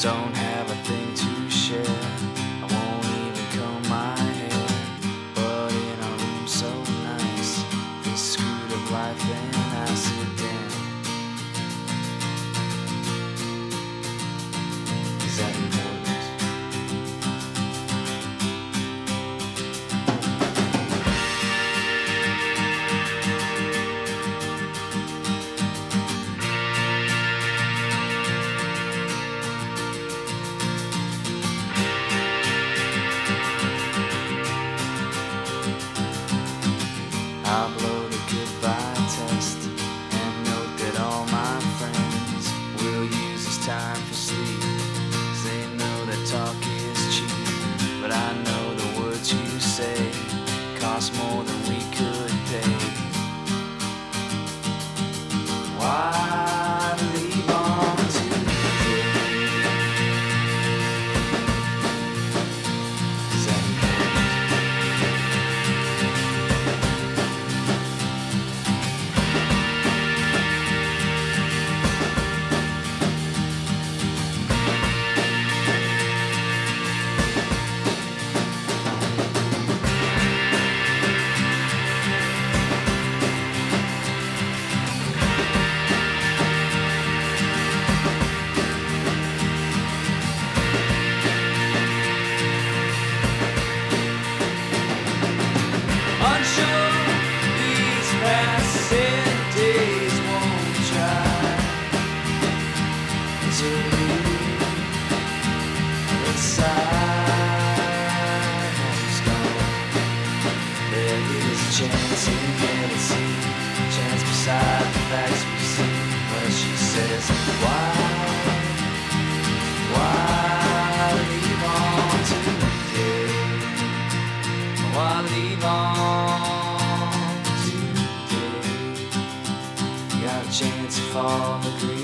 Don't have a thing to share. I won't even comb my hair. But in a room so nice, this screwed up life, and I sit down. Is that important? I'll blow the goodbye test and note that all my friends will use this time for sleep. 'Cause they know that talk is cheap, but I know the words you say cost more than we could pay. Why leave on today? Is that unsure these passing days won't try to leave inside has gone. There is a chance in fantasy, chance beside the facts we see. When she says, why leave on today? Why leave on today? Got a chance to fall the green.